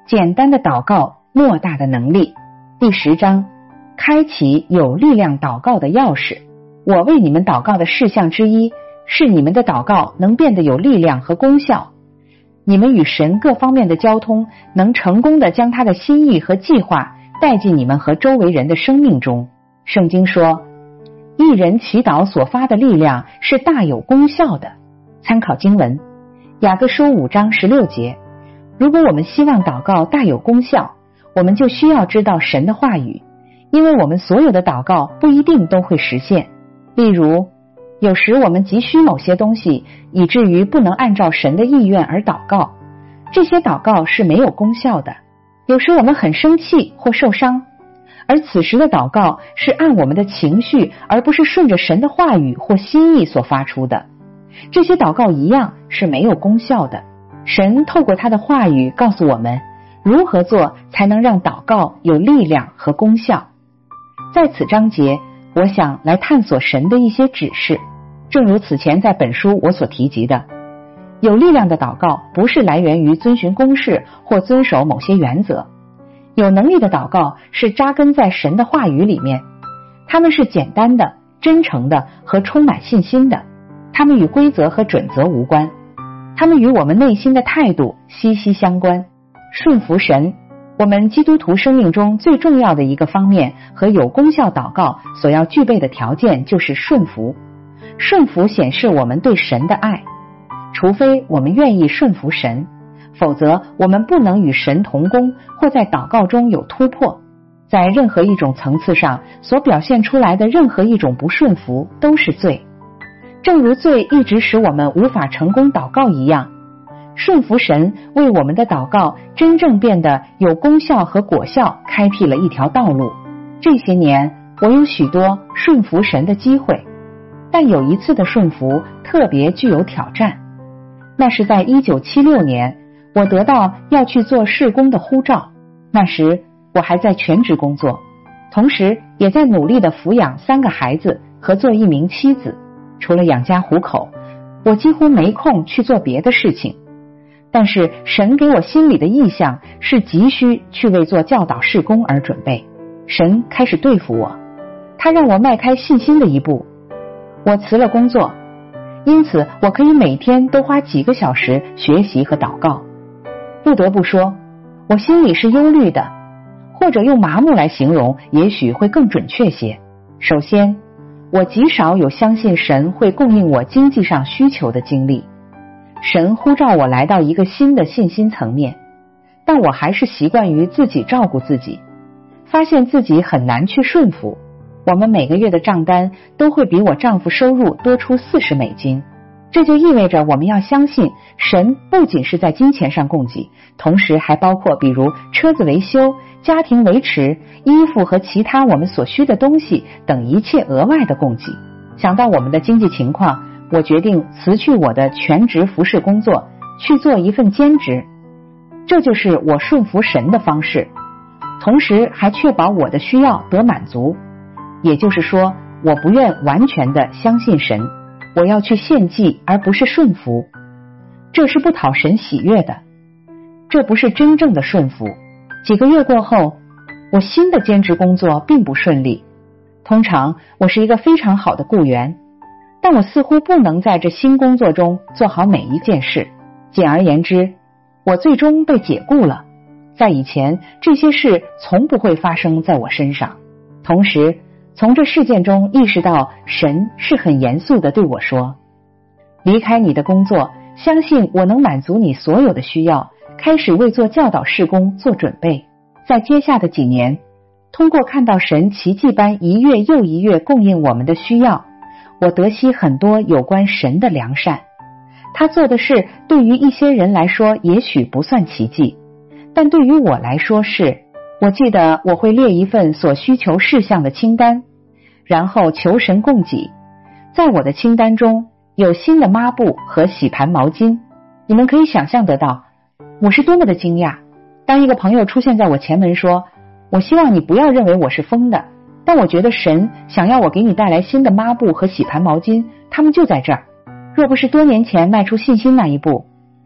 简单的祷告，莫大的能力。第10章，开启有力量祷告的钥匙。我为你们祷告的事项之一，是你们的祷告能变得有力量和功效。你们与神各方面的交通，能成功的将他的心意和计划带进你们和周围人的生命中。圣经说，一人祈祷所发的力量是大有功效的。参考经文，雅各书5章16节。如果我们希望祷告大有功效，我们就需要知道神的话语，因为我们所有的祷告不一定都会实现。例如，有时我们急需某些东西，以至于不能按照神的意愿而祷告，这些祷告是没有功效的。有时我们很生气或受伤，而此时的祷告是按我们的情绪，而不是顺着神的话语或心意所发出的，这些祷告一样是没有功效的。神透过他的话语告诉我们如何做才能让祷告有力量和功效。在此章节，我想来探索神的一些指示。正如此前在本书我所提及的，有力量的祷告不是来源于遵循公式或遵守某些原则。有能力的祷告是扎根在神的话语里面，它们是简单的、真诚的和充满信心的，它们与规则和准则无关，它们与我们内心的态度息息相关。顺服神，我们基督徒生命中最重要的一个方面和有功效祷告所要具备的条件就是顺服。顺服显示我们对神的爱，除非我们愿意顺服神，否则我们不能与神同工或在祷告中有突破。在任何一种层次上所表现出来的任何一种不顺服都是罪，正如罪一直使我们无法成功祷告一样，顺服神为我们的祷告真正变得有功效和果效开辟了一条道路。这些年我有许多顺服神的机会，但有一次的顺服特别具有挑战。那是在1976年，我得到要去做事工的呼召。那时我还在全职工作，同时也在努力地抚养3个孩子和做一名妻子。除了养家糊口，我几乎没空去做别的事情。但是神给我心里的意向是急需去为做教导事工而准备。神开始对付我，他让我迈开信心的一步。我辞了工作，因此我可以每天都花几个小时学习和祷告。不得不说，我心里是忧虑的，或者用麻木来形容也许会更准确些。首先，我极少有相信神会供应我经济上需求的经历。神呼召我来到一个新的信心层面，但我还是习惯于自己照顾自己，发现自己很难去顺服。我们每个月的账单都会比我丈夫收入多出$40，这就意味着我们要相信神不仅是在金钱上供给，同时还包括比如车子维修、家庭维持、衣服和其他我们所需的东西等一切额外的供给。想到我们的经济情况，我决定辞去我的全职服侍工作，去做一份兼职。这就是我顺服神的方式，同时还确保我的需要得满足。也就是说，我不愿完全的相信神，我要去献祭而不是顺服。这是不讨神喜悦的，这不是真正的顺服。几个月过后，我新的兼职工作并不顺利。通常我是一个非常好的雇员，但我似乎不能在这新工作中做好每一件事。简而言之，我最终被解雇了。在以前，这些事从不会发生在我身上。同时，从这事件中意识到神是很严肃地对我说，离开你的工作，相信我能满足你所有的需要，开始为做教导事工做准备。在接下的几年，通过看到神奇迹般一月又一月供应我们的需要，我得悉很多有关神的良善。他做的事对于一些人来说也许不算奇迹，但对于我来说是。我记得我会列一份所需求事项的清单，然后求神供给。在我的清单中有新的抹布和洗盘毛巾。你们可以想象得到我是多么的惊讶，当一个朋友出现在我前门说，我希望你不要认为我是疯的，但我觉得神想要我给你带来新的抹布和洗盘毛巾，他们就在这儿。若不是多年前迈出信心那一步，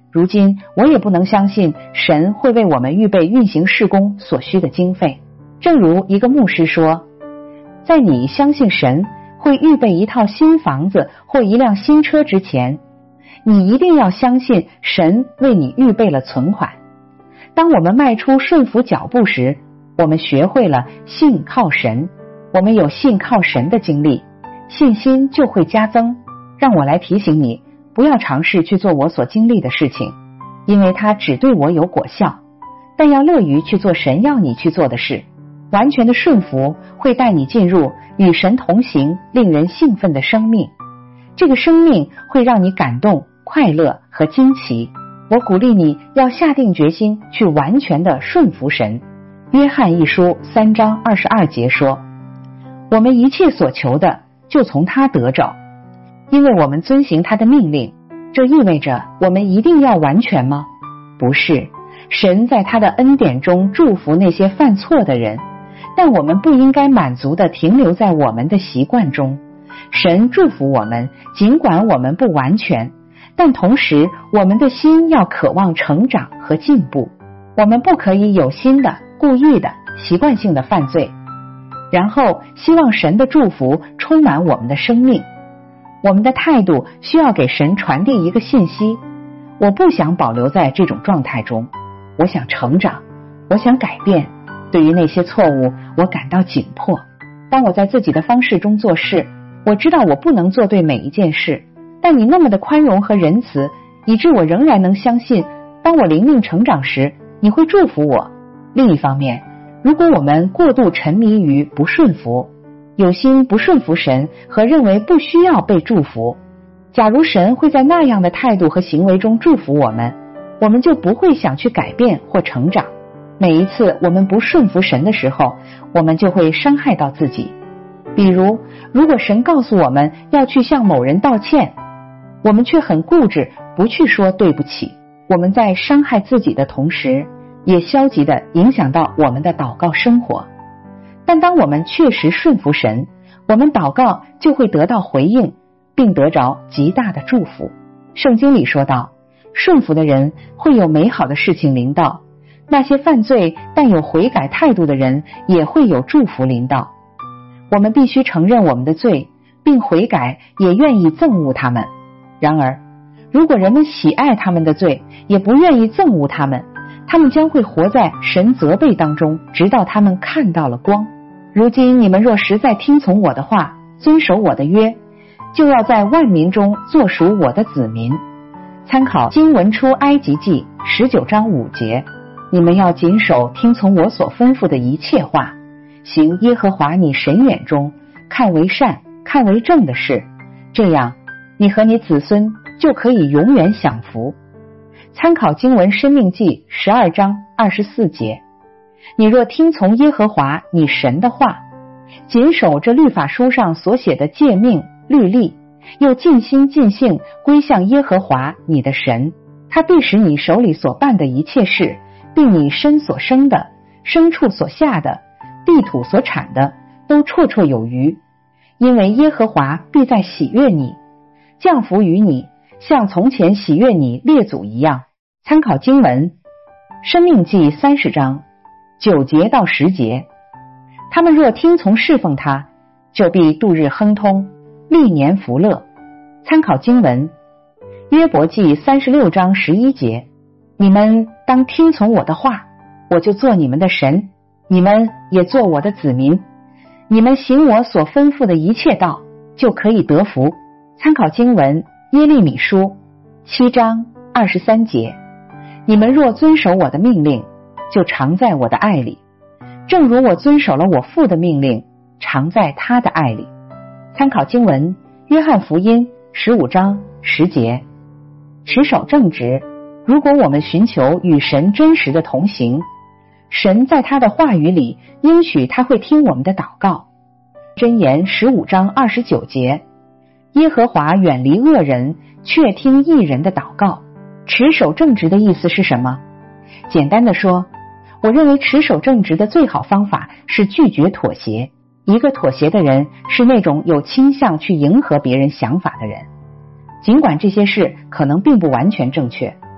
如今我也不能相信神会为我们预备运行事工所需的经费。正如一个牧师说，在你相信神会预备一套新房子或一辆新车之前，你一定要相信神为你预备了存款。当我们迈出顺服脚步时，我们学会了信靠神，我们有信靠神的经历，信心就会加增。让我来提醒你，不要尝试去做我所经历的事情，因为它只对我有果效，但要乐于去做神要你去做的事。完全的顺服会带你进入与神同行、令人兴奋的生命，这个生命会让你感动、快乐和惊奇。我鼓励你要下定决心去完全的顺服神。约翰一书3章22节说，我们一切所求的就从他得着，因为我们遵行他的命令。这意味着我们一定要完全吗？不是，神在他的恩典中祝福那些犯错的人，但我们不应该满足地停留在我们的习惯中。神祝福我们，尽管我们不完全，但同时我们的心要渴望成长和进步。我们不可以有心的、故意的、习惯性的犯罪，然后希望神的祝福充满我们的生命。我们的态度需要给神传递一个信息，我不想保留在这种状态中，我想成长，我想改变。对于那些错误，我感到紧迫。当我在自己的方式中做事，我知道我不能做对每一件事，但你那么的宽容和仁慈，以致我仍然能相信，当我灵命成长时，你会祝福我。另一方面，如果我们过度沉迷于不顺服，有心不顺服神和认为不需要被祝福，假如神会在那样的态度和行为中祝福我们，我们就不会想去改变或成长。每一次我们不顺服神的时候，我们就会伤害到自己。比如，如果神告诉我们要去向某人道歉，我们却很固执，不去说对不起，我们在伤害自己的同时，也消极地影响到我们的祷告生活。但当我们确实顺服神，我们祷告就会得到回应，并得着极大的祝福。圣经里说道，顺服的人会有美好的事情临到，那些犯罪但有悔改态度的人也会有祝福临到。我们必须承认我们的罪，并悔改，也愿意憎恶他们。然而，如果人们喜爱他们的罪，也不愿意憎恶他们，他们将会活在神责备当中，直到他们看到了光。如今你们若实在听从我的话，遵守我的约，就要在万民中做属我的子民。参考经文出埃及记19章5节，你们要谨守听从我所吩咐的一切话，行耶和华你神眼中看为善、看为正的事，这样你和你子孙就可以永远享福。参考经文申命记12章24节，你若听从耶和华你神的话，谨守这律法书上所写的诫命律例，又尽心尽性归向耶和华你的神，他必使你手里所办的一切事，并你身所生的、牲畜所下的、地土所产的，都绰绰有余。因为耶和华必在喜悦你，降福于你，像从前喜悦你列祖一样。参考经文申命记30章9节到10节，他们若听从侍奉他，就必度日亨通，历年福乐。参考经文约伯记36章11节，你们当听从我的话，我就做你们的神，你们也做我的子民，你们行我所吩咐的一切道，就可以得福。参考经文耶利米书7章23节，你们若遵守我的命令，就常在我的爱里，正如我遵守了我父的命令，常在他的爱里。参考经文约翰福音15章10节，持守正直。如果我们寻求与神真实的同行，神在他的话语里应许他会听我们的祷告。箴言15章29节，耶和华远离恶人，却听义人的祷告。持守正直的意思是什么？简单的说，我认为持守正直的最好方法是拒绝妥协。一个妥协的人是那种有倾向去迎合别人想法的人，尽管这些事可能并不完全正确。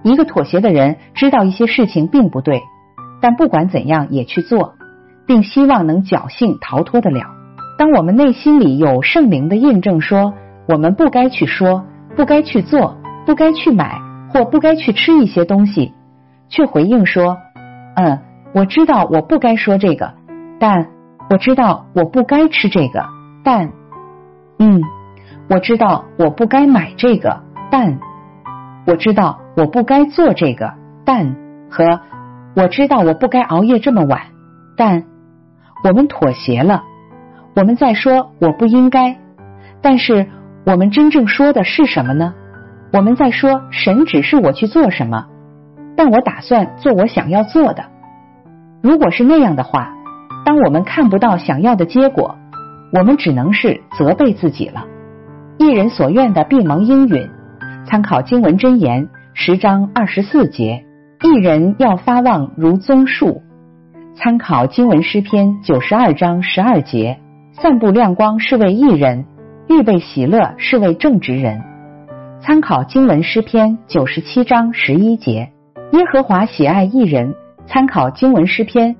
一个妥协的人知道一些事情并不对，但不管怎样也去做，并希望能侥幸逃脱得了。当我们内心里有圣灵的印证说我们不该去说，不该去做，不该去买，或不该去吃一些东西，却回应说我知道我不该说这个，但我知道我不该吃这个，但我知道我不该买这个，但我知道我不该做这个，但和我知道我不该熬夜这么晚，但我们妥协了。我们在说我不应该，但是我们真正说的是什么呢？我们在说神指示我去做什么，但我打算做我想要做的。如果是那样的话，当我们看不到想要的结果，我们只能是责备自己了。一人所愿的必蒙应允，参考经文箴言10章24节，一人要发望如棕树，参考经文诗篇92章12节，散布亮光是为义人，预备喜乐是为正直人，参考经文诗篇97章11节，耶和华喜爱义人，参考经文诗篇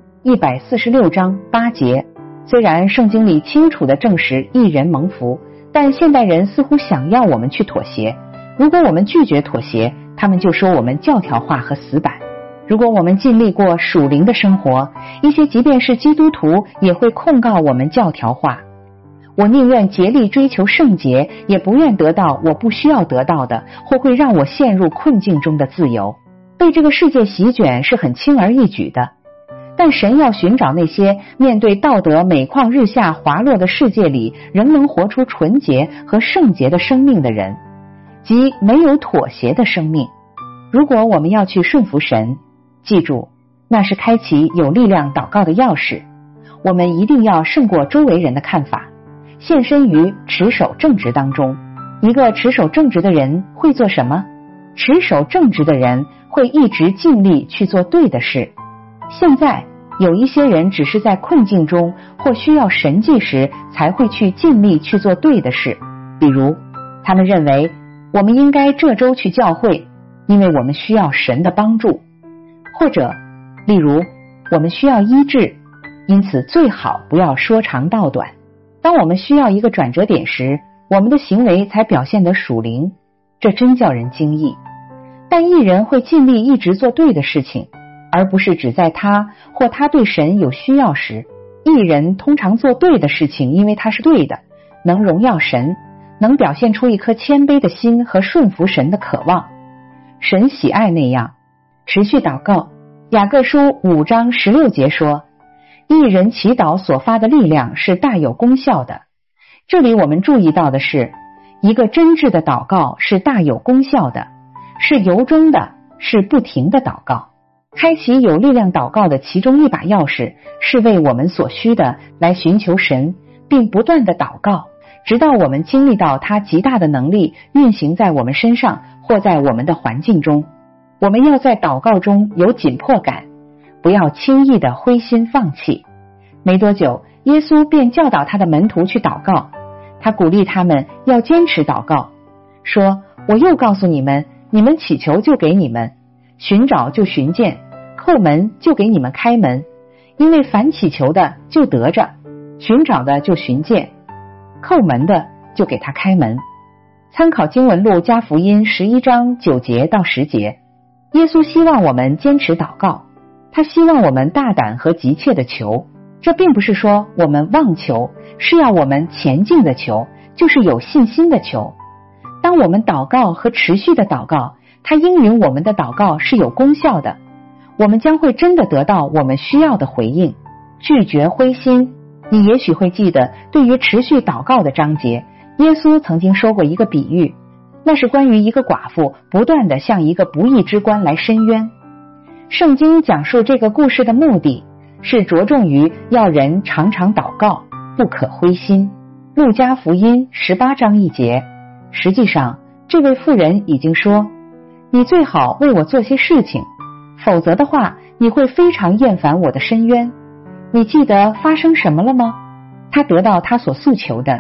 146章8节。虽然圣经里清楚地证实义人蒙福，但现代人似乎想要我们去妥协。如果我们拒绝妥协，他们就说我们教条化和死板。如果我们尽力过属灵的生活，一些即便是基督徒也会控告我们教条化。我宁愿竭力追求圣洁，也不愿得到我不需要得到的，或会让我陷入困境中的自由。被这个世界席卷是很轻而易举的，但神要寻找那些面对道德每况日下滑落的世界里仍能活出纯洁和圣洁的生命的人，即没有妥协的生命。如果我们要去顺服神，记住，那是开启有力量祷告的钥匙。我们一定要胜过周围人的看法，献身于持守正直当中。一个持守正直的人会做什么？持守正直的人会一直尽力去做对的事。现在有一些人只是在困境中或需要神迹时才会去尽力去做对的事，比如他们认为我们应该这周去教会，因为我们需要神的帮助，或者例如我们需要医治，因此最好不要说长道短。当我们需要一个转折点时，我们的行为才表现得属灵，这真叫人惊异。但义人会尽力一直做对的事情，而不是只在他或他对神有需要时。义人通常做对的事情，因为他是对的，能荣耀神，能表现出一颗谦卑的心和顺服神的渴望。神喜爱那样。持续祷告，雅各书5章16节说，义人祈祷所发的力量是大有功效的。这里我们注意到的是，一个真挚的祷告是大有功效的，是由衷的，是不停的祷告。开启有力量祷告的其中一把钥匙，是为我们所需的来寻求神，并不断的祷告，直到我们经历到他极大的能力运行在我们身上或在我们的环境中。我们要在祷告中有紧迫感，不要轻易的灰心放弃。没多久，耶稣便教导他的门徒去祷告，他鼓励他们要坚持祷告，说，我又告诉你们，你们祈求就给你们，寻找就寻见，叩门就给你们开门，因为凡祈求的就得着，寻找的就寻见，叩门的就给他开门。参考经文录加福音11章9节到10节。耶稣希望我们坚持祷告，他希望我们大胆和急切的求。这并不是说我们妄求，是要我们前进的求，就是有信心的求。当我们祷告和持续的祷告，他应允我们的祷告是有功效的，我们将会真的得到我们需要的回应。拒绝灰心。你也许会记得，对于持续祷告的章节，耶稣曾经说过一个比喻，那是关于一个寡妇不断地向一个不义之官来申冤。圣经讲述这个故事的目的是着重于要人常常祷告，不可灰心。路加福音18章1节。实际上，这位妇人已经说，你最好为我做些事情，否则的话，你会非常厌烦我的申冤。你记得发生什么了吗？他得到他所诉求的，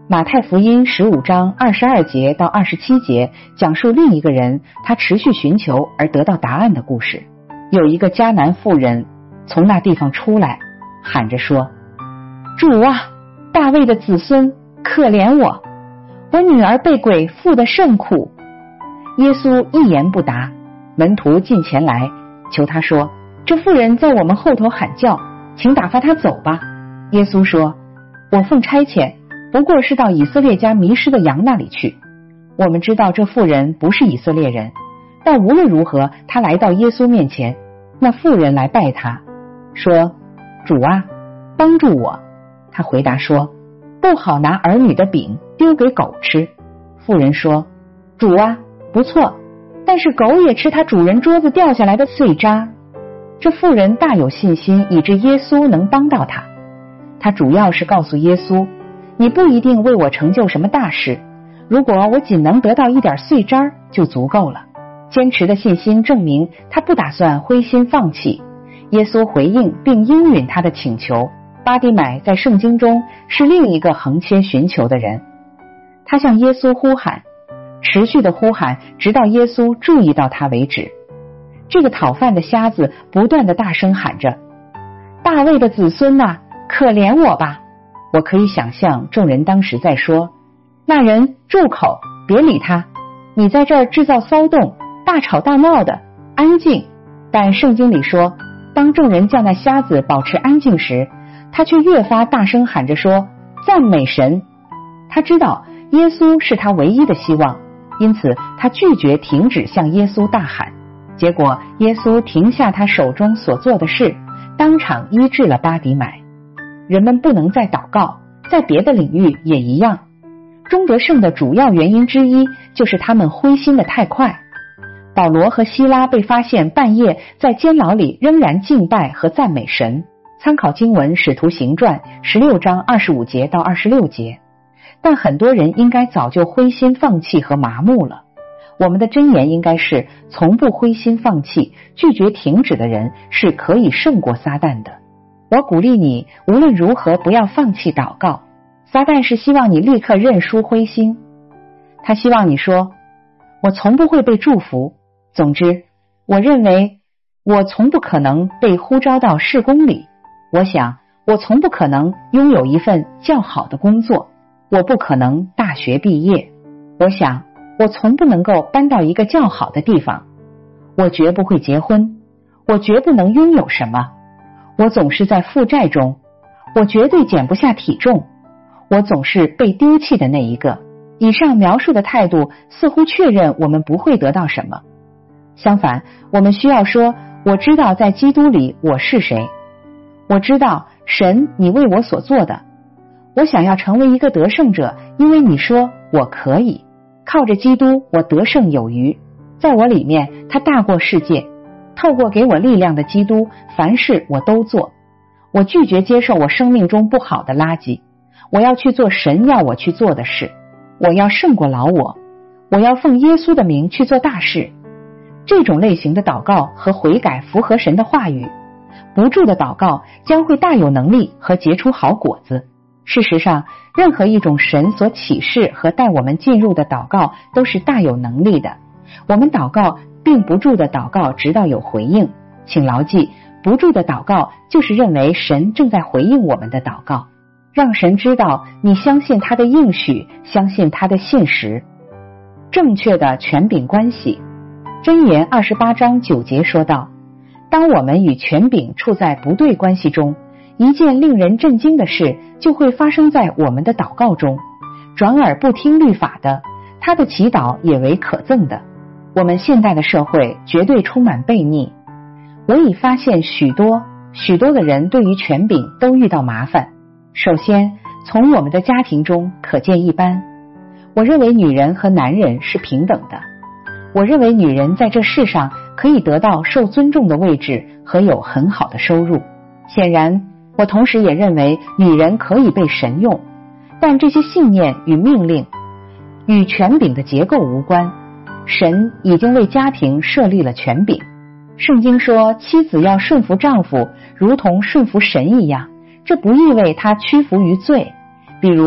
马太福音15章22节到27节讲述另一个人他持续寻求而得到答案的故事。有一个迦南妇人从那地方出来，喊着说：主啊，大卫的子孙，可怜我，我女儿被鬼附得甚苦。耶稣一言不答，门徒近前来求他说：这妇人在我们后头喊叫，请打发她走吧。耶稣说：我奉差遣，不过是到以色列家迷失的羊那里去。我们知道这妇人不是以色列人，但无论如何，她来到耶稣面前。那妇人来拜他，说：主啊，帮助我。他回答说：不好拿儿女的饼丢给狗吃。妇人说：主啊，不错，但是狗也吃他主人桌子掉下来的碎渣。这妇人大有信心，以致耶稣能帮到他。他主要是告诉耶稣：你不一定为我成就什么大事，如果我仅能得到一点碎渣就足够了。坚持的信心证明他不打算灰心放弃。耶稣回应并应允他的请求。巴底买在圣经中是另一个横切寻求的人，他向耶稣呼喊，持续的呼喊，直到耶稣注意到他为止。这个讨饭的瞎子不断的大声喊着：大卫的子孙啊，可怜我吧。我可以想象众人当时在说：那人住口，别理他，你在这儿制造骚动，大吵大闹的，安静。但圣经里说，当众人叫那瞎子保持安静时，他却越发大声喊着说：赞美神。他知道耶稣是他唯一的希望，因此他拒绝停止向耶稣大喊。结果耶稣停下他手中所做的事，当场医治了巴底买。人们不能再祷告，在别的领域也一样。钟得胜的主要原因之一就是他们灰心的太快。保罗和希拉被发现半夜在监牢里仍然敬拜和赞美神。参考经文使徒行传16章25节到26节。但很多人应该早就灰心放弃和麻木了。我们的箴言应该是：从不灰心放弃，拒绝停止的人是可以胜过撒旦的。我鼓励你无论如何不要放弃祷告。撒旦是希望你立刻认输灰心，他希望你说：我从不会被祝福。总之，我认为我从不可能被呼召到事工里。我想我从不可能拥有一份较好的工作，我不可能大学毕业。我想我从不能够搬到一个较好的地方。我绝不会结婚，我绝不能拥有什么。我总是在负债中，我绝对减不下体重。我总是被丢弃的那一个。以上描述的态度似乎确认我们不会得到什么。相反，我们需要说：我知道在基督里我是谁，我知道神你为我所做的。我想要成为一个得胜者，因为你说我可以。靠着基督我得胜有余，在我里面他大过世界。透过给我力量的基督，凡事我都做。我拒绝接受我生命中不好的垃圾，我要去做神要我去做的事。我要胜过老我，我要奉耶稣的名去做大事。这种类型的祷告和悔改符合神的话语。不住的祷告将会大有能力和结出好果子。事实上，任何一种神所启示和带我们进入的祷告都是大有能力的。我们祷告并不住的祷告直到有回应。请牢记，不住的祷告就是认为神正在回应我们的祷告。让神知道你相信他的应许，相信他的信实。正确的权柄关系。箴言28章9节说道：当我们与权柄处在不对关系中，一件令人震惊的事就会发生在我们的祷告中。转耳不听律法的，他的祈祷也为可憎的。我们现代的社会绝对充满悖逆。我已发现许多的人对于权柄都遇到麻烦。首先，从我们的家庭中可见一斑。我认为女人和男人是平等的。我认为女人在这世上可以得到受尊重的位置和有很好的收入。显然，我同时也认为女人可以被神用，但这些信念与命令与权柄的结构无关。神已经为家庭设立了权柄。圣经说，妻子要顺服丈夫，如同顺服神一样。这不意味他屈服于罪，比如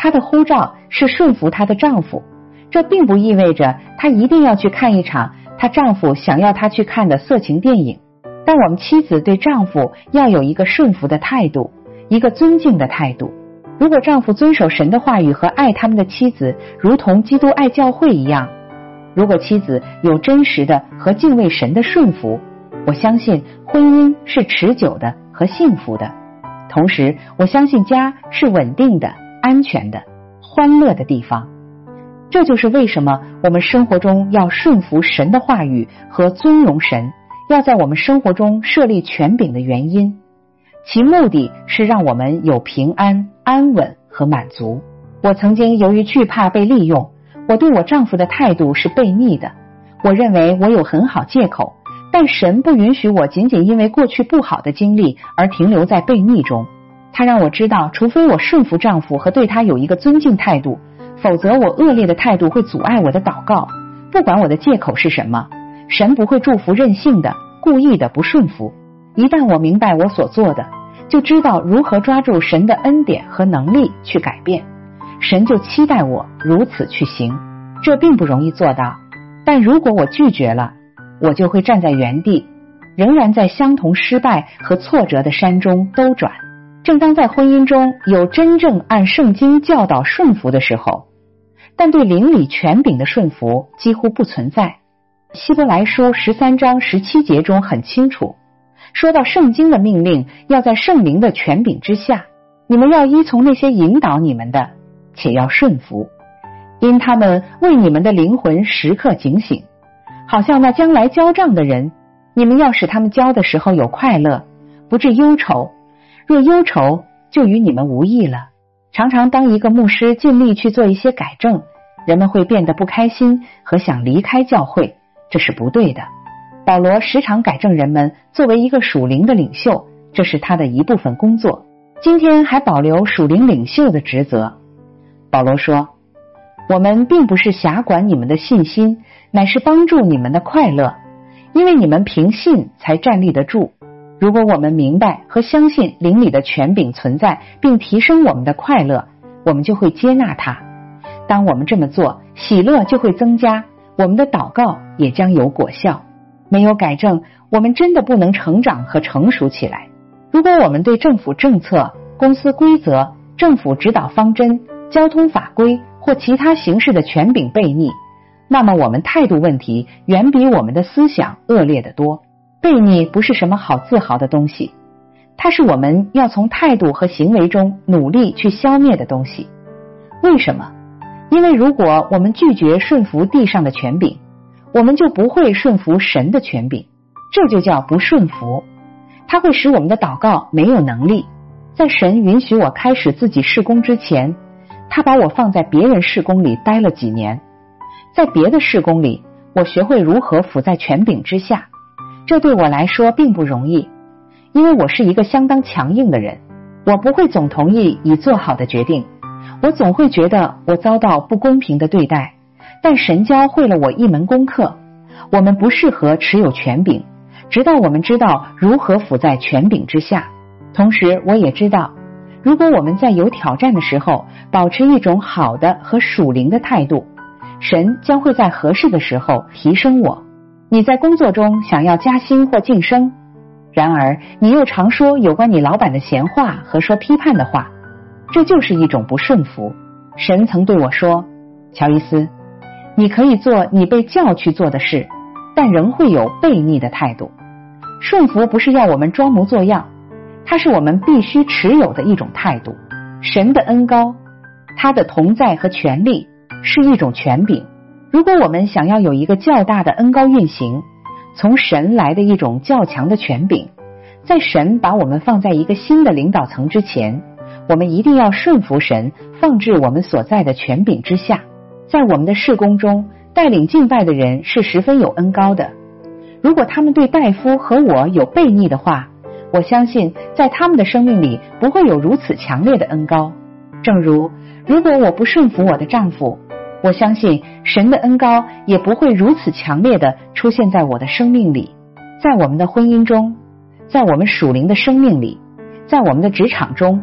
她的呼召是顺服她的丈夫，这并不意味着她一定要去看一场她丈夫想要她去看的色情电影。但我们妻子对丈夫要有一个顺服的态度，一个尊敬的态度。如果丈夫遵守神的话语和爱他们的妻子，如同基督爱教会一样，如果妻子有真实的和敬畏神的顺服，我相信婚姻是持久的和幸福的。同时，我相信家是稳定的、安全的、欢乐的地方。这就是为什么我们生活中要顺服神的话语和尊荣神，要在我们生活中设立权柄的原因。其目的是让我们有平安、安稳和满足。我曾经由于惧怕被利用，我对我丈夫的态度是悖逆的。我认为我有很好借口，但神不允许我仅仅因为过去不好的经历而停留在悖逆中。他让我知道，除非我顺服丈夫和对他有一个尊敬态度，否则我恶劣的态度会阻碍我的祷告。不管我的借口是什么，神不会祝福任性的、故意的不顺服。一旦我明白我所做的，就知道如何抓住神的恩典和能力去改变，神就期待我如此去行。这并不容易做到，但如果我拒绝了，我就会站在原地，仍然在相同失败和挫折的山中兜转。正当在婚姻中有真正按圣经教导顺服的时候，但对邻里权柄的顺服几乎不存在。希伯来书13章17节中很清楚说到，圣经的命令要在圣灵的权柄之下，你们要依从那些引导你们的，且要顺服，因他们为你们的灵魂时刻警醒，好像那将来交账的人，你们要使他们交的时候有快乐，不致忧愁，若忧愁，就与你们无益了。常常当一个牧师尽力去做一些改正，人们会变得不开心和想离开教会，这是不对的。保罗时常改正人们，作为一个属灵的领袖，这是他的一部分工作。今天还保留属灵领袖的职责。保罗说，我们并不是辖管你们的信心，乃是帮助你们的快乐，因为你们凭信才站立得住。如果我们明白和相信灵里的权柄存在，并提升我们的快乐，我们就会接纳它。当我们这么做，喜乐就会增加，我们的祷告也将有果效。没有改正，我们真的不能成长和成熟起来。如果我们对政府政策、公司规则、政府指导方针、交通法规或其他形式的权柄悖逆，那么我们态度问题远比我们的思想恶劣得多。悖逆不是什么好自豪的东西，它是我们要从态度和行为中努力去消灭的东西。为什么？因为如果我们拒绝顺服地上的权柄，我们就不会顺服神的权柄，这就叫不顺服。它会使我们的祷告没有能力。在神允许我开始自己事工之前，他把我放在别人事工里待了几年。在别的事工里，我学会如何服在权柄之下，这对我来说并不容易，因为我是一个相当强硬的人，我不会总同意已做好的决定，我总会觉得我遭到不公平的对待。但神教会了我一门功课，我们不适合持有权柄，直到我们知道如何服在权柄之下。同时我也知道，如果我们在有挑战的时候保持一种好的和属灵的态度，神将会在合适的时候提升我。你在工作中想要加薪或晋升，然而你又常说有关你老板的闲话和说批判的话，这就是一种不顺服。神曾对我说，乔伊斯，你可以做你被叫去做的事，但仍会有悖逆的态度。顺服不是要我们装模作样，它是我们必须持有的一种态度。神的恩膏，他的同在和权力是一种权柄。如果我们想要有一个较大的恩膏运行，从神来的一种较强的权柄，在神把我们放在一个新的领导层之前，我们一定要顺服神放置我们所在的权柄之下。在我们的事工中，带领敬拜的人是十分有恩膏的。如果他们对戴夫和我有悖逆的话，我相信在他们的生命里不会有如此强烈的恩膏。正如果我不顺服我的丈夫，我相信神的恩膏也不会如此强烈的出现在我的生命里。在我们的婚姻中，在我们属灵的生命里，在我们的职场中，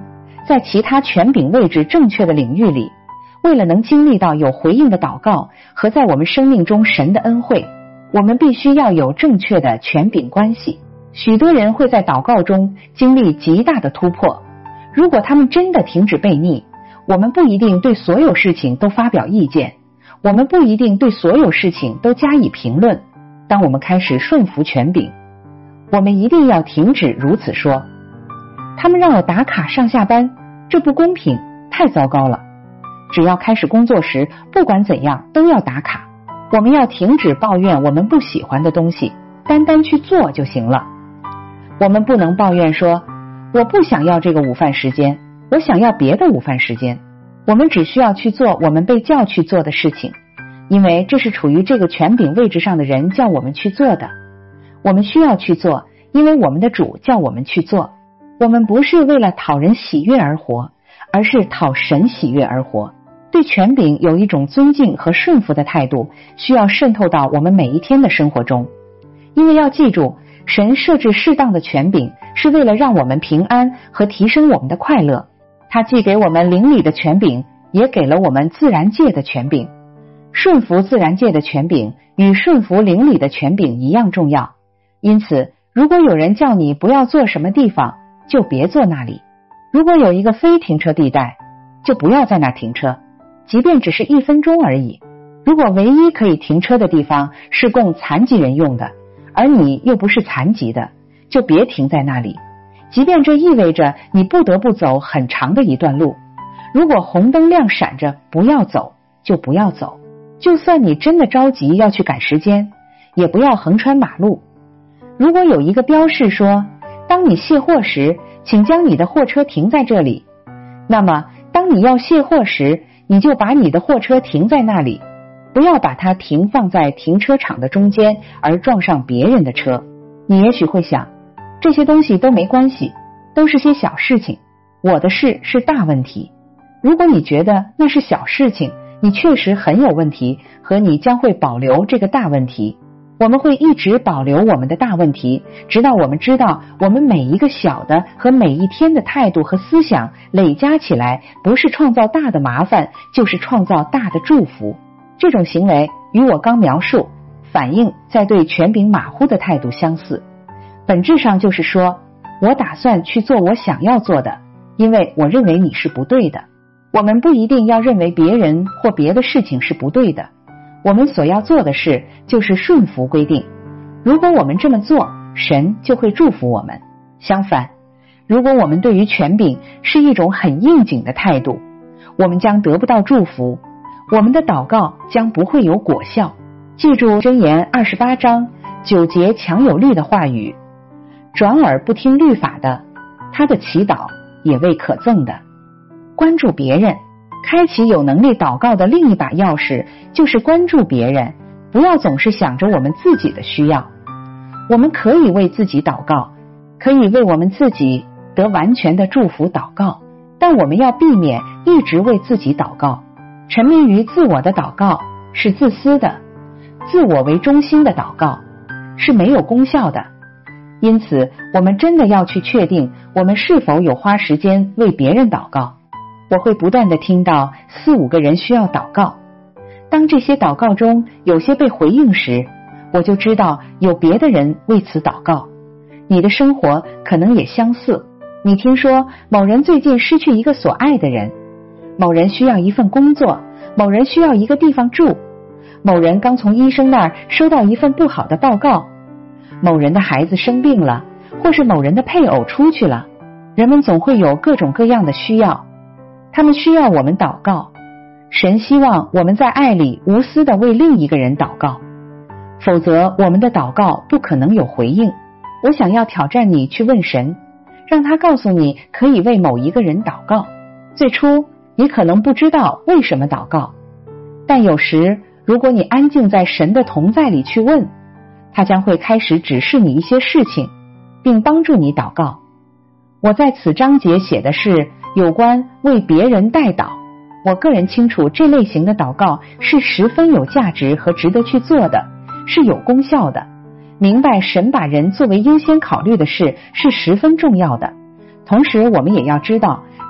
在其他权柄位置正确的领域里，为了能经历到有回应的祷告和在我们生命中神的恩惠，我们必须要有正确的权柄关系。许多人会在祷告中经历极大的突破，如果他们真的停止悖逆，我们不一定对所有事情都发表意见，我们不一定对所有事情都加以评论。当我们开始顺服权柄，我们一定要停止如此说，他们让我打卡上下班，这不公平，太糟糕了。只要开始工作时，不管怎样都要打卡。我们要停止抱怨我们不喜欢的东西，单单去做就行了。我们不能抱怨说，我不想要这个午饭时间，我想要别的午饭时间。我们只需要去做我们被叫去做的事情，因为这是处于这个权柄位置上的人叫我们去做的。我们需要去做，因为我们的主叫我们去做。我们不是为了讨人喜悦而活，而是讨神喜悦而活。对权柄有一种尊敬和顺服的态度，需要渗透到我们每一天的生活中。因为要记住，神设置适当的权柄是为了让我们平安和提升我们的快乐。他既给我们灵里的权柄，也给了我们自然界的权柄。顺服自然界的权柄与顺服灵里的权柄一样重要。因此，如果有人叫你不要坐什么地方，就别坐那里。如果有一个非停车地带，就不要在那停车，即便只是1分钟而已。如果唯一可以停车的地方是供残疾人用的，而你又不是残疾的，就别停在那里，即便这意味着你不得不走很长的一段路。如果红灯亮闪着不要走，就不要走。就算你真的着急要去赶时间，也不要横穿马路。如果有一个标示说，当你卸货时，请将你的货车停在这里，那么当你要卸货时，你就把你的货车停在那里，不要把它停放在停车场的中间而撞上别人的车。你也许会想，这些东西都没关系，都是些小事情，我的事是大问题。如果你觉得那是小事情，你确实很有问题，和你将会保留这个大问题。我们会一直保留我们的大问题，直到我们知道我们每一个小的和每一天的态度和思想累加起来，不是创造大的麻烦，就是创造大的祝福。这种行为与我刚描述反映在对权柄马虎的态度相似，本质上就是说，我打算去做我想要做的，因为我认为你是不对的。我们不一定要认为别人或别的事情是不对的，我们所要做的事就是顺服规定。如果我们这么做，神就会祝福我们。相反，如果我们对于权柄是一种很应景的态度，我们将得不到祝福，我们的祷告将不会有果效。记住箴言28章9节强有力的话语，转耳不听律法的，他的祈祷也未可憎的。关注别人，开启有能力祷告的另一把钥匙就是关注别人，不要总是想着我们自己的需要。我们可以为自己祷告，可以为我们自己得完全的祝福祷告，但我们要避免一直为自己祷告。沉迷于自我的祷告是自私的，自我为中心的祷告是没有功效的。因此，我们真的要去确定我们是否有花时间为别人祷告。我会不断的听到4、5个人需要祷告，当这些祷告中有些被回应时，我就知道有别的人为此祷告。你的生活可能也相似，你听说某人最近失去一个所爱的人，某人需要一份工作，某人需要一个地方住，某人刚从医生那儿收到一份不好的报告，某人的孩子生病了，或是某人的配偶出去了。人们总会有各种各样的需要，他们需要我们祷告。神希望我们在爱里无私地为另一个人祷告，否则我们的祷告不可能有回应。我想要挑战你去问神，让他告诉你可以为某一个人祷告。最初你可能不知道为什么祷告，但有时如果你安静在神的同在里去问，他将会开始指示你一些事情，并帮助你祷告。我在此章节写的是有关为别人代祷。我个人清楚这类型的祷告是十分有价值和值得去做的，是有功效的。明白神把人作为优先考虑的事是十分重要的。同时我们也要知道，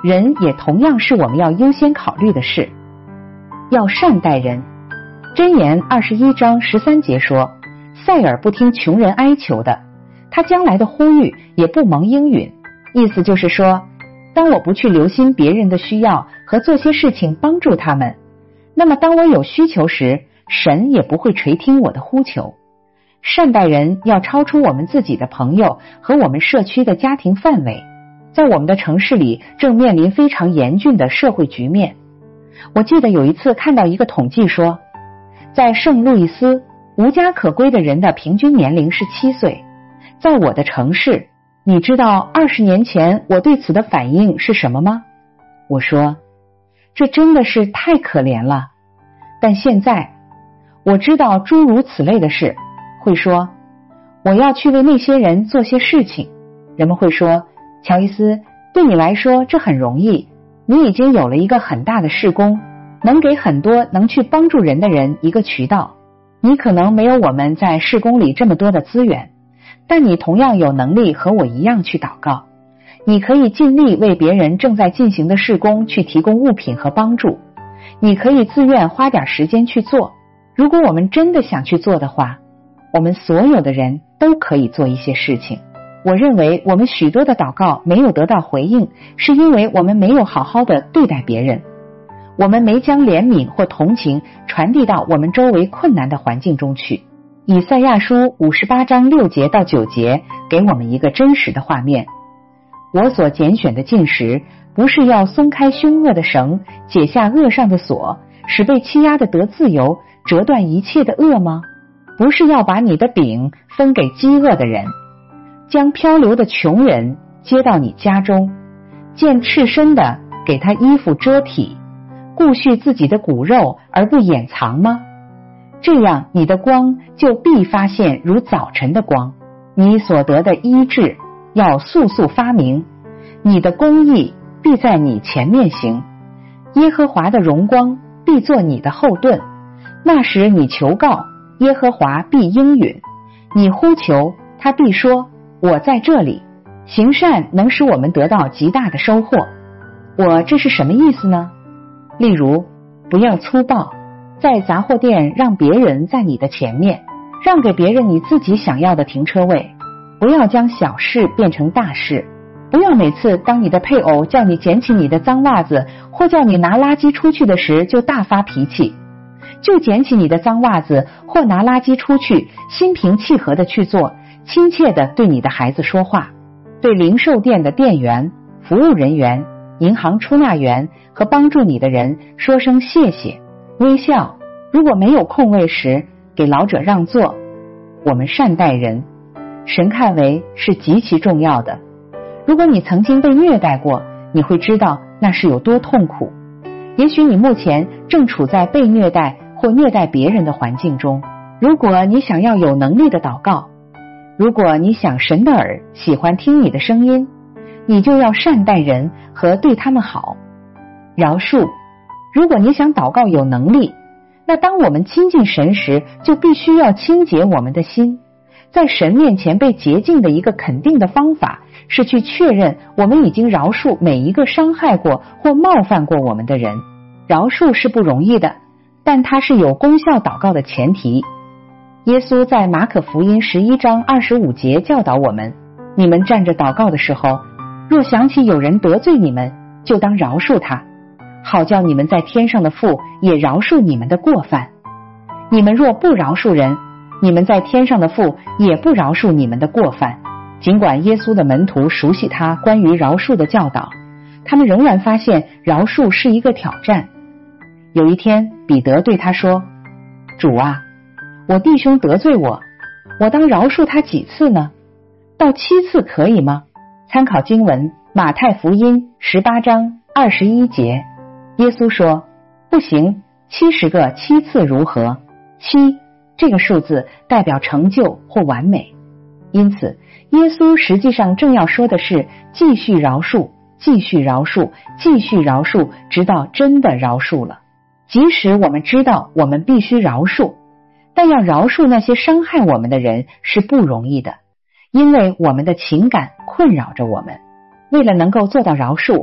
人也同样是我们要优先考虑的事。要善待人。箴言21章13节说，塞尔不听穷人哀求的，他将来的呼吁也不蒙应允。意思就是说，当我不去留心别人的需要和做些事情帮助他们，那么当我有需求时，神也不会垂听我的呼求。善待人要超出我们自己的朋友和我们社区的家庭范围。在我们的城市里正面临非常严峻的社会局面。我记得有一次看到一个统计说，在圣路易斯，无家可归的人的平均年龄是7岁。在我的城市，你知道20年前我对此的反应是什么吗？我说，这真的是太可怜了。但现在我知道诸如此类的事，会说我要去为那些人做些事情。人们会说，乔伊斯，对你来说这很容易，你已经有了一个很大的事工，能给很多能去帮助人的人一个渠道。你可能没有我们在事工里这么多的资源，但你同样有能力和我一样去祷告。你可以尽力为别人正在进行的事工去提供物品和帮助，你可以自愿花点时间去做。如果我们真的想去做的话，我们所有的人都可以做一些事情。我认为我们许多的祷告没有得到回应，是因为我们没有好好的对待别人，我们没将怜悯或同情传递到我们周围困难的环境中去。以赛亚书58章6节到9节给我们一个真实的画面。我所拣选的禁食，不是要松开凶恶的绳，解下恶上的锁，使被欺压的得自由，折断一切的恶吗？不是要把你的饼分给饥饿的人，将漂流的穷人接到你家中，见赤身的给他衣服遮体，顾恤自己的骨肉而不掩藏吗？这样你的光就必发现如早晨的光，你所得的医治要速速发明，你的公义必在你前面行，耶和华的荣光必作你的后盾。那时你求告，耶和华必应允，你呼求，他必说，我在这里。行善能使我们得到极大的收获。这是什么意思呢？例如，不要粗暴，在杂货店让别人在你的前面，让给别人你自己想要的停车位。不要将小事变成大事，不要每次当你的配偶叫你捡起你的脏袜子，或叫你拿垃圾出去的时就大发脾气。就捡起你的脏袜子或拿垃圾出去，心平气和的去做，亲切的对你的孩子说话。对零售店的店员、服务人员、银行出纳员和帮助你的人说声谢谢，微笑。如果没有空位时，给老者让座。我们善待人，神看为是极其重要的。如果你曾经被虐待过，你会知道那是有多痛苦。也许你目前正处在被虐待或虐待别人的环境中。如果你想要有能力的祷告，如果你想神的耳喜欢听你的声音，你就要善待人和对他们好。饶恕，如果你想祷告有能力，那当我们亲近神时，就必须要清洁我们的心。在神面前被洁净的一个肯定的方法，是去确认我们已经饶恕每一个伤害过或冒犯过我们的人。饶恕是不容易的，但它是有功效祷告的前提。耶稣在马可福音11章25节教导我们，你们站着祷告的时候，若想起有人得罪你们，就当饶恕他，好叫你们在天上的父也饶恕你们的过犯。你们若不饶恕人，你们在天上的父也不饶恕你们的过犯。尽管耶稣的门徒熟悉他关于饶恕的教导，他们仍然发现饶恕是一个挑战。有一天，彼得对他说，主啊，我弟兄得罪我当饶恕他几次呢？到7次可以吗？参考经文马太福音18章21节。耶稣说，不行，70个7次如何？7这个数字代表成就或完美。因此耶稣实际上正要说的是，继续饶恕，继续饶恕，继续饶恕，直到真的饶恕了。即使我们知道我们必须饶恕，但要饶恕那些伤害我们的人是不容易的，因为我们的情感困扰着我们。为了能够做到饶恕，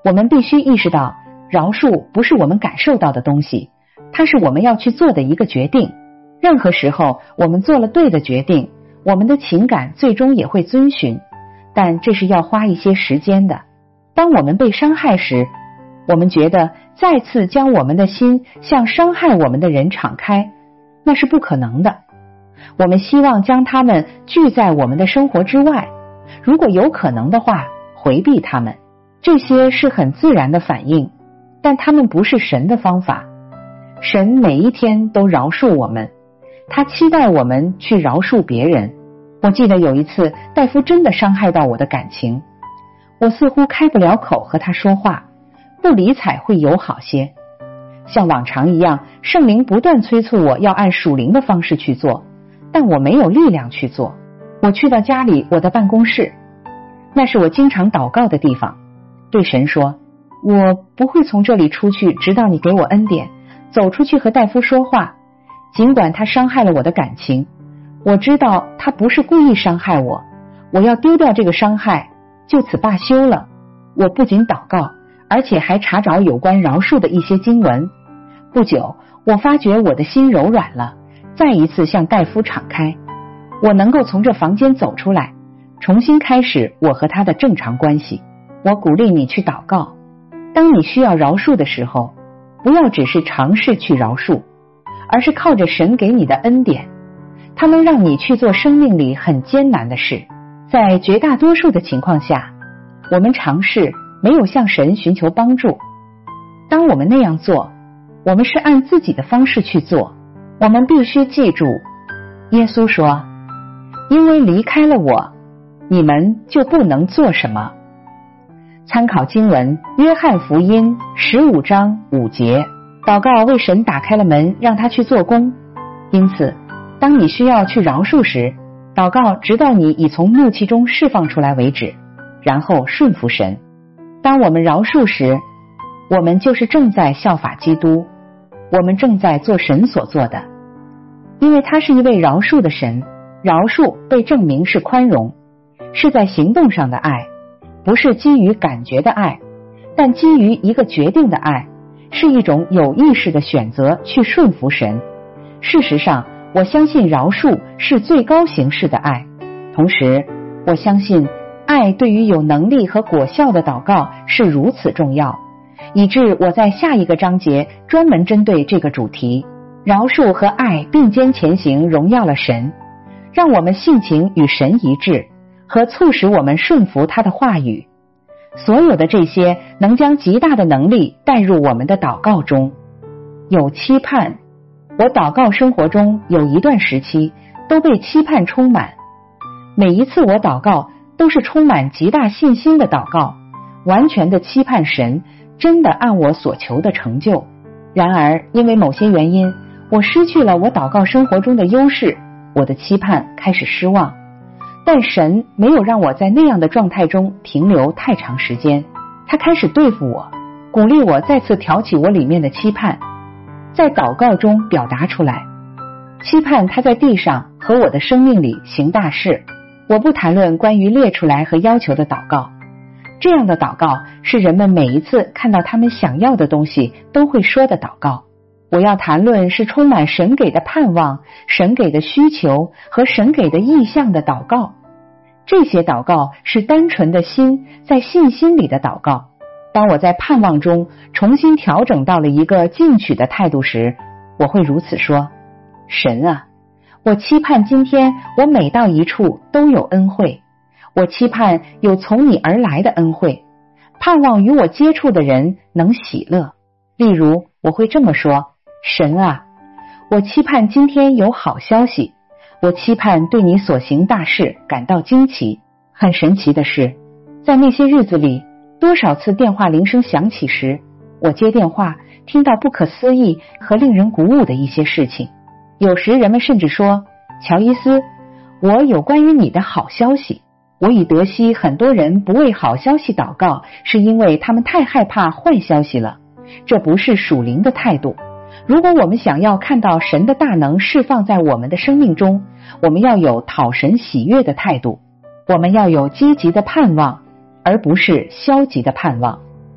我们必须意识到，饶恕不是我们感受到的东西，它是我们要去做的一个决定。任何时候我们做了对的决定，我们的情感最终也会遵循，但这是要花一些时间的。当我们被伤害时，我们觉得再次将我们的心向伤害我们的人敞开，那是不可能的。我们希望将他们拒在我们的生活之外，如果有可能的话，回避他们。这些是很自然的反应，但他们不是神的方法。神每一天都饶恕我们，他期待我们去饶恕别人。我记得有一次，戴夫真的伤害到我的感情，我似乎开不了口和他说话，不理睬会友好些。像往常一样，圣灵不断催促我要按属灵的方式去做，但我没有力量去做。我去到家里，我的办公室，那是我经常祷告的地方，对神说，我不会从这里出去，直到你给我恩典，走出去和戴夫说话。尽管他伤害了我的感情，我知道他不是故意伤害我，我要丢掉这个伤害，就此罢休了。我不仅祷告，而且还查找有关饶恕的一些经文。不久，我发觉我的心柔软了，再一次向戴夫敞开。我能够从这房间走出来，重新开始我和他的正常关系。我鼓励你去祷告，当你需要饶恕的时候，不要只是尝试去饶恕，而是靠着神给你的恩典，它能让你去做生命里很艰难的事。在绝大多数的情况下，我们尝试没有向神寻求帮助。当我们那样做，我们是按自己的方式去做。我们必须记住，耶稣说，因为离开了我，你们就不能做什么。参考经文，约翰福音15章5节。祷告为神打开了门，让他去做工。因此，当你需要去饶恕时，祷告直到你已从怒气中释放出来为止，然后顺服神。当我们饶恕时，我们就是正在效法基督，我们正在做神所做的。因为他是一位饶恕的神，饶恕被证明是宽容，是在行动上的爱，不是基于感觉的爱，但基于一个决定的爱，是一种有意识的选择去顺服神。事实上，我相信饶恕是最高形式的爱，同时我相信爱对于有能力和果效的祷告是如此重要，以致我在下一个章节专门针对这个主题，饶恕和爱并肩前行，荣耀了神，让我们性情与神一致，和促使我们顺服他的话语。所有的这些能将极大的能力带入我们的祷告中。有期盼，我祷告生活中有一段时期都被期盼充满，每一次我祷告都是充满极大信心的祷告，完全的期盼神真的按我所求的成就。然而因为某些原因，我失去了我祷告生活中的优势，我的期盼开始失望。但神没有让我在那样的状态中停留太长时间，他开始对付我，鼓励我再次挑起我里面的期盼，在祷告中表达出来，期盼他在地上和我的生命里行大事。我不谈论关于列出来和要求的祷告，这样的祷告是人们每一次看到他们想要的东西都会说的祷告。我要谈论是充满神给的盼望、神给的需求和神给的意向的祷告。这些祷告是单纯的心在信心里的祷告。当我在盼望中重新调整到了一个进取的态度时，我会如此说：神啊，我期盼今天我每到一处都有恩惠，我期盼有从你而来的恩惠，盼望与我接触的人能喜乐。例如我会这么说：神啊，我期盼今天有好消息，我期盼对你所行大事感到惊奇。很神奇的是，在那些日子里，多少次电话铃声响起时，我接电话听到不可思议和令人鼓舞的一些事情。有时人们甚至说：乔伊斯，我有关于你的好消息。我与德西很多人不为好消息祷告，是因为他们太害怕坏消息了，这不是属灵的态度。如果我们想要看到神的大能释放在我们的生命中，我们要有讨神喜悦的态度，我们要有积极的盼望，而不是消极的盼望。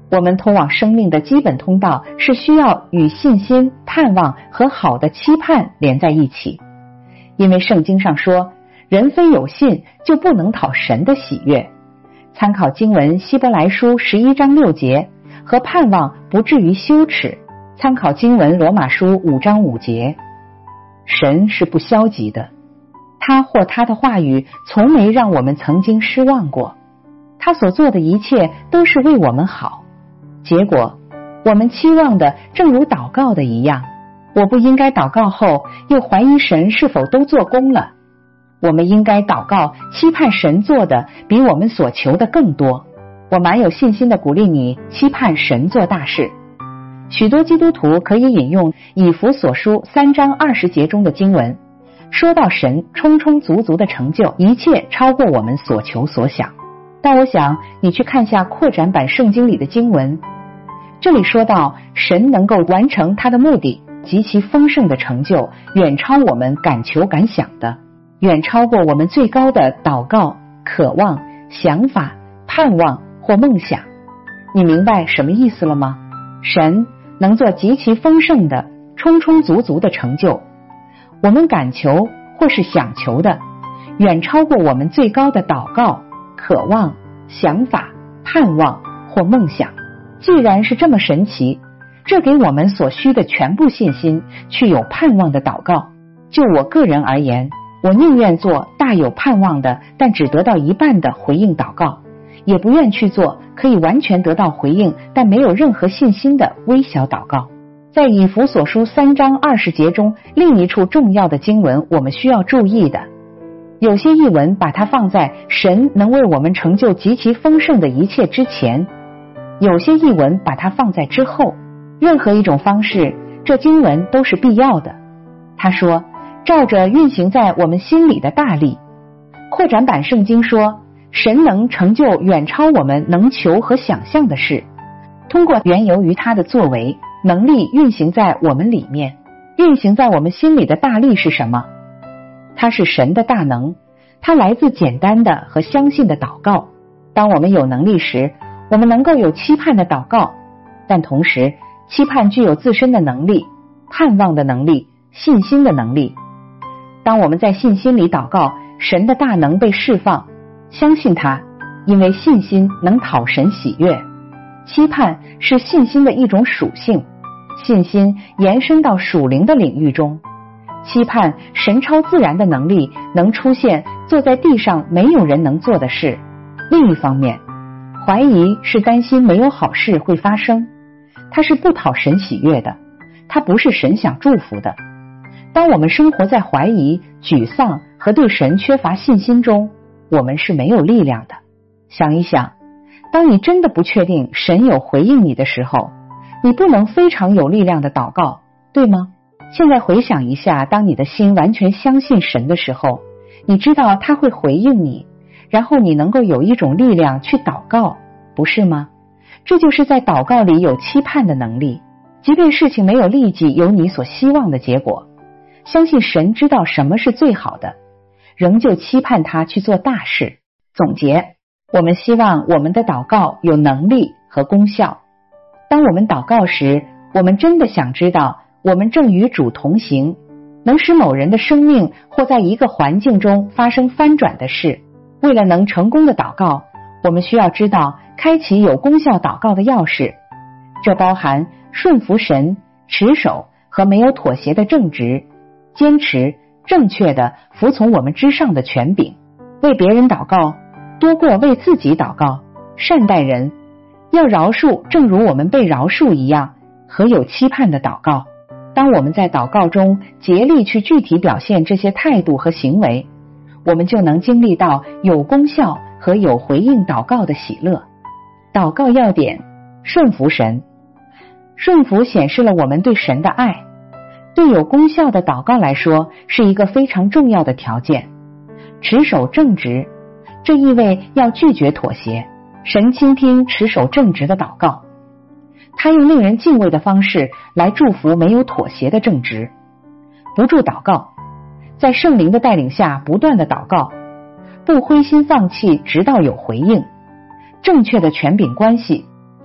我们通往生命的基本通道是需要与信心、盼望和好的期盼连在一起。因为圣经上说，人非有信就不能讨神的喜悦。参考经文希伯来书11章6节和盼望不至于羞耻，参考经文罗马书5章5节。神是不消极的，他或他的话语从没让我们曾经失望过，他所做的一切都是为我们好。结果我们期望的正如祷告的一样，我不应该祷告后又怀疑神是否都做工了。我们应该祷告期盼神做的比我们所求的更多。我蛮有信心的鼓励你期盼神做大事。许多基督徒可以引用以弗所书3章20节中的经文，说到神充充足足的成就，一切超过我们所求所想。但我想你去看下扩展版圣经里的经文，这里说到神能够完成他的目的，极其丰盛的成就，远超我们敢求敢想的，远超过我们最高的祷告、渴望、想法、盼望或梦想。你明白什么意思了吗？神能做极其丰盛的、充充足足的成就，我们敢求或是想求的，远超过我们最高的祷告、渴望、想法、盼望或梦想。既然是这么神奇，这给我们所需的全部信心去有盼望的祷告。就我个人而言，我宁愿做大有盼望的但只得到一半的回应祷告，也不愿去做可以完全得到回应但没有任何信心的微小祷告。在以弗所书3章20节中，另一处重要的经文我们需要注意的，有些译文把它放在神能为我们成就极其丰盛的一切之前，有些译文把它放在之后。任何一种方式，这经文都是必要的。他说，照着运行在我们心里的大力。扩展版圣经说，神能成就远超我们能求和想象的事，通过原由于他的作为能力运行在我们里面。运行在我们心里的大力是什么？它是神的大能，它来自简单的和相信的祷告。当我们有能力时，我们能够有期盼的祷告，但同时期盼具有自身的能力、盼望的能力、信心的能力。当我们在信心里祷告，神的大能被释放，相信他，因为信心能讨神喜悦。期盼是信心的一种属性，信心延伸到属灵的领域中。期盼神超自然的能力能出现做在地上没有人能做的事。另一方面，怀疑是担心没有好事会发生，它是不讨神喜悦的，它不是神想祝福的。当我们生活在怀疑、沮丧和对神缺乏信心中，我们是没有力量的。想一想，当你真的不确定神有回应你的时候，你不能非常有力量的祷告，对吗？现在回想一下，当你的心完全相信神的时候，你知道他会回应你，然后你能够有一种力量去祷告，不是吗？这就是在祷告里有期盼的能力，即便事情没有立即有你所希望的结果，相信神知道什么是最好的，仍旧期盼他去做大事。总结，我们希望我们的祷告有能力和功效。当我们祷告时，我们真的想知道我们正与主同行，能使某人的生命或在一个环境中发生翻转的事。为了能成功的祷告，我们需要知道开启有功效祷告的钥匙，这包含顺服神、持守和没有妥协的正直，坚持正确的服从我们之上的权柄，为别人祷告多过为自己祷告，善待人，要饶恕正如我们被饶恕一样，和有期盼的祷告。当我们在祷告中竭力去具体表现这些态度和行为，我们就能经历到有功效和有回应祷告的喜乐。祷告要点：顺服神。顺服显示了我们对神的爱，对有功效的祷告来说是一个非常重要的条件。持守正直，这意味要拒绝妥协。神倾听持守正直的祷告，他用令人敬畏的方式来祝福没有妥协的正直。不住祷告，在圣灵的带领下不断的祷告，不灰心放弃直到有回应。正确的权柄关系，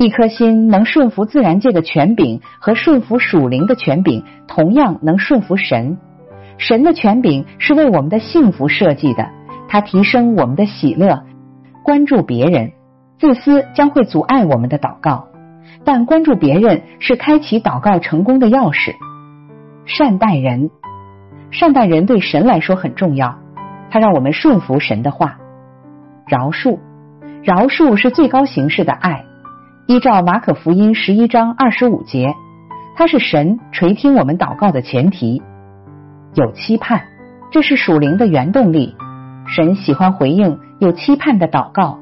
一颗心能顺服自然界的权柄和顺服属灵的权柄，同样能顺服神。神的权柄是为我们的幸福设计的，它提升我们的喜乐。关注别人，自私将会阻碍我们的祷告，但关注别人是开启祷告成功的钥匙。善待人，善待人对神来说很重要，它让我们顺服神的话。饶恕，饶恕是最高形式的爱。依照马可福音11章25节，它是神垂听我们祷告的前提。有期盼，这是属灵的原动力。神喜欢回应有期盼的祷告，